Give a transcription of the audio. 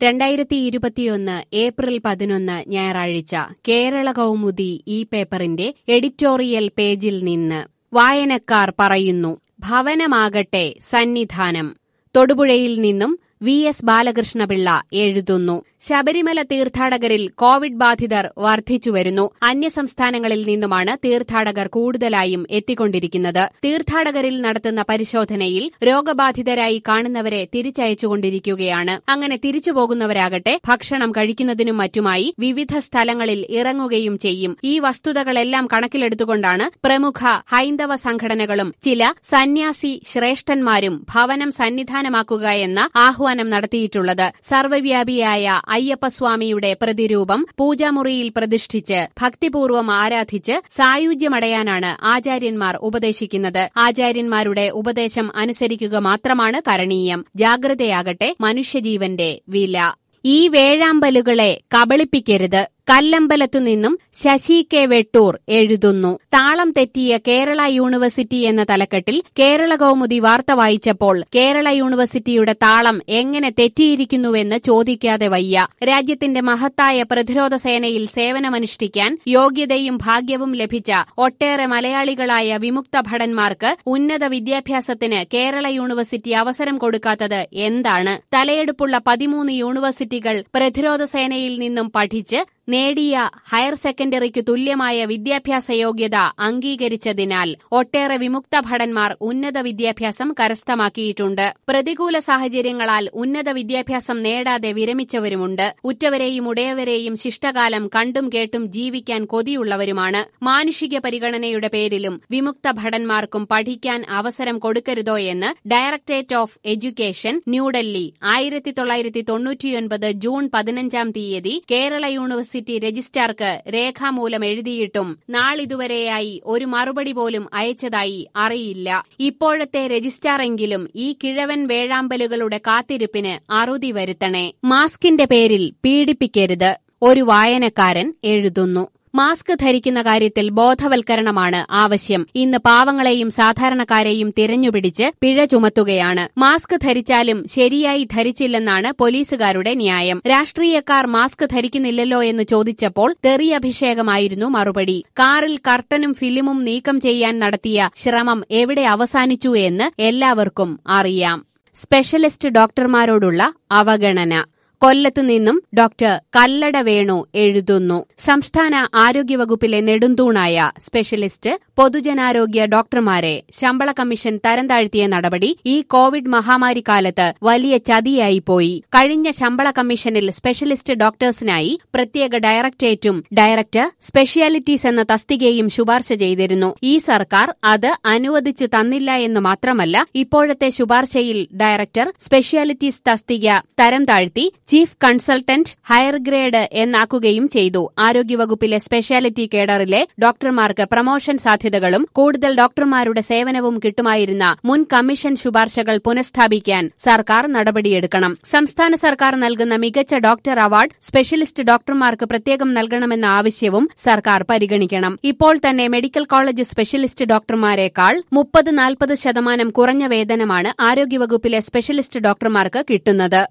2021 April 11 ഞായറാഴ്ച കേരള കൗമുദി ഈ പേപ്പറിന്റെ എഡിറ്റോറിയൽ പേജിൽ നിന്ന് വായനക്കാർ പറയുന്നു. ഭവനമാകട്ടെ സന്നിധാനം. തൊടുപുഴയിൽ നിന്നും VS ബാലകൃഷ്ണപിള്ള എഴുതുന്നു. ശബരിമല തീർത്ഥാടകരിൽ കോവിഡ് ബാധിതർ വർദ്ധിച്ചുവരുന്നു. അന്യസംസ്ഥാനങ്ങളിൽ നിന്നുമാണ് തീർത്ഥാടകർ കൂടുതലായും എത്തിക്കൊണ്ടിരിക്കുന്നത്. തീർത്ഥാടകരിൽ നടത്തുന്ന പരിശോധനയിൽ രോഗബാധിതരായി കാണുന്നവരെ തിരിച്ചയച്ചുകൊണ്ടിരിക്കുകയാണ്. അങ്ങനെ തിരിച്ചുപോകുന്നവരാകട്ടെ ഭക്ഷണം കഴിക്കുന്നതിനും മറ്റുമായി വിവിധ സ്ഥലങ്ങളിൽ ഇറങ്ങുകയും ചെയ്യും. ഈ വസ്തുതകളെല്ലാം കണക്കിലെടുത്തുകൊണ്ടാണ് പ്രമുഖ ഹൈന്ദവ സംഘടനകളും ചില സന്യാസി ശ്രേഷ്ഠന്മാരും ഭവനം സന്നിധാനമാക്കുക എന്ന ആഹ്വാനം നടത്തിയിട്ടുള്ളത്. സർവ്വവ്യാപിയായ അയ്യപ്പസ്വാമിയുടെ പ്രതിരൂപം പൂജാമുറിയിൽ പ്രതിഷ്ഠിച്ച് ഭക്തിപൂർവ്വം ആരാധിച്ച് സായുജ്യമടയാനാണ് ആചാര്യന്മാർ ഉപദേശിക്കുന്നത്. ആചാര്യന്മാരുടെ ഉപദേശം അനുസരിക്കുക മാത്രമാണ് കരണീയം. ജാഗ്രതയാകട്ടെ മനുഷ്യജീവന്റെ വില. ഈ വേഴാമ്പലുകളെ കബളിപ്പിക്കരുത്. കല്ലമ്പലത്തുനിന്നും ശശി കെ വെട്ടൂർ എഴുതുന്നു. താളം തെറ്റിയ കേരള യൂണിവേഴ്സിറ്റി എന്ന തലക്കെട്ടിൽ കേരള കൗമുദി വാർത്ത വായിച്ചപ്പോൾ കേരള യൂണിവേഴ്സിറ്റിയുടെ താളം എങ്ങനെ തെറ്റിയിരിക്കുന്നുവെന്ന് ചോദിക്കാതെ വയ്യ. രാജ്യത്തിന്റെ മഹത്തായ പ്രതിരോധ സേനയിൽ സേവനമനുഷ്ഠിക്കാൻ യോഗ്യതയും ഭാഗ്യവും ലഭിച്ച ഒട്ടേറെ മലയാളികളായ വിമുക്ത ഭടന്മാർക്ക് ഉന്നത വിദ്യാഭ്യാസത്തിന് കേരള യൂണിവേഴ്സിറ്റി അവസരം കൊടുക്കാത്തത് എന്താണ്? തലയെടുപ്പുള്ള 13 യൂണിവേഴ്സിറ്റികൾ പ്രതിരോധ സേനയിൽ നിന്നും പഠിച്ച് നേടിയ ഹയർ സെക്കൻഡറിക്ക് തുല്യമായ വിദ്യാഭ്യാസ യോഗ്യത അംഗീകരിച്ചതിനാൽ ഒട്ടേറെ വിമുക്ത ഭടന്മാർ ഉന്നത വിദ്യാഭ്യാസം കരസ്ഥമാക്കിയിട്ടുണ്ട്. പ്രതികൂല സാഹചര്യങ്ങളാൽ ഉന്നത വിദ്യാഭ്യാസം നേടാതെ വിരമിച്ചവരുമുണ്ട്. ഉറ്റവരെയും ഉടയവരെയും ശിഷ്ടകാലം കണ്ടും കേട്ടും ജീവിക്കാൻ കൊതിയുള്ളവരുമാണ്. മാനുഷിക പരിഗണനയുടെ പേരിലും വിമുക്ത ഭടന്മാർക്കും പഠിക്കാൻ അവസരം കൊടുക്കരുതോ എന്ന് ഡയറക്ടറേറ്റ് ഓഫ് എഡ്യൂക്കേഷൻ ന്യൂഡൽഹി 1999 ജൂൺ 15 കേരള യൂണിവേഴ്സിറ്റി രജിസ്ട്രാർക്ക് രേഖാമൂലം എഴുതിയിട്ടും നാളിതുവരെയായി ഒരു മറുപടി പോലും അയച്ചതായി അറിയില്ല. ഇപ്പോഴത്തെ രജിസ്ട്രാറെങ്കിലും ഈ കിഴവൻ വേഴാമ്പലുകളുടെ കാത്തിരിപ്പിന് അറുതി വരുത്തണേ. മാസ്കിന്റെ പേരിൽ പീഡിപ്പിക്കരുത്. ഒരു വായനക്കാരൻ എഴുതുന്നു. മാസ്ക് ധരിക്കുന്ന കാര്യത്തിൽ ബോധവൽക്കരണമാണ് ആവശ്യം. ഇന്ന് പാവങ്ങളെയും സാധാരണക്കാരെയും തിരഞ്ഞുപിടിച്ച് പിഴ ചുമത്തുകയാണ്. മാസ്ക് ധരിച്ചാലും ശരിയായി ധരിച്ചില്ലെന്നാണ് പോലീസുകാരുടെ ന്യായം. രാഷ്ട്രീയക്കാർ മാസ്ക് ധരിക്കുന്നില്ലല്ലോ എന്ന് ചോദിച്ചപ്പോൾ തെറിയഭിഷേകമായിരുന്നു മറുപടി. കാറിൽ കർട്ടനും ഫിലിമും നീക്കം ചെയ്യാൻ നടത്തിയ ശ്രമം എവിടെ അവസാനിച്ചു എന്ന് എല്ലാവർക്കും അറിയാം. സ്പെഷ്യലിസ്റ്റ് ഡോക്ടർമാരോടുള്ള അവഗണന. കൊല്ലത്ത് നിന്നും ഡോക്ടർ കല്ലട വേണു എഴുതുന്നു. സംസ്ഥാന ആരോഗ്യവകുപ്പിലെ നെടുന്തൂണായ സ്പെഷ്യലിസ്റ്റ് പൊതുജനാരോഗ്യ ഡോക്ടർമാരെ ശമ്പള കമ്മീഷൻ തരം താഴ്ത്തിയ നടപടി ഈ കോവിഡ് മഹാമാരി കാലത്ത് വലിയ ചതിയായിപ്പോയി. കഴിഞ്ഞ ശമ്പള കമ്മീഷനിൽ സ്പെഷ്യലിസ്റ്റ് ഡോക്ടേഴ്സിനായി പ്രത്യേക ഡയറക്ടറേറ്റും ഡയറക്ടർ സ്പെഷ്യാലിറ്റീസ് എന്ന തസ്തികയും ശുപാർശ ചെയ്തിരുന്നു. ഈ സർക്കാർ അത് അനുവദിച്ചു തന്നില്ല എന്ന് മാത്രമല്ല, ഇപ്പോഴത്തെ ശുപാർശയിൽ ഡയറക്ടർ സ്പെഷ്യാലിറ്റീസ് തസ്തിക തരം താഴ്ത്തി ചീഫ് കൺസൾട്ടന്റ് ഹയർ ഗ്രേഡ് എന്നാക്കുകയും ചെയ്തു. ആരോഗ്യവകുപ്പിലെ സ്പെഷ്യാലിറ്റി കേഡറിലെ ഡോക്ടർമാർക്ക് പ്രമോഷൻ സാധ്യതകളും കൂടുതൽ ഡോക്ടർമാരുടെ സേവനവും കിട്ടുമായിരുന്ന മുൻ കമ്മീഷൻ ശുപാർശകൾ പുനഃസ്ഥാപിക്കാൻ സർക്കാർ നടപടിയെടുക്കണം. സംസ്ഥാന സർക്കാർ നൽകുന്ന മികച്ച ഡോക്ടർ അവാർഡ് സ്പെഷ്യലിസ്റ്റ് ഡോക്ടർമാർക്ക് പ്രത്യേകം നൽകണമെന്ന ആവശ്യവും സർക്കാർ പരിഗണിക്കണം. ഇപ്പോൾ തന്നെ മെഡിക്കൽ കോളേജ് സ്പെഷ്യലിസ്റ്റ് ഡോക്ടർമാരെക്കാൾ 30-40% കുറഞ്ഞ വേതനമാണ് ആരോഗ്യവകുപ്പിലെ സ്പെഷ്യലിസ്റ്റ് ഡോക്ടർമാർക്ക് കിട്ടുന്നത്.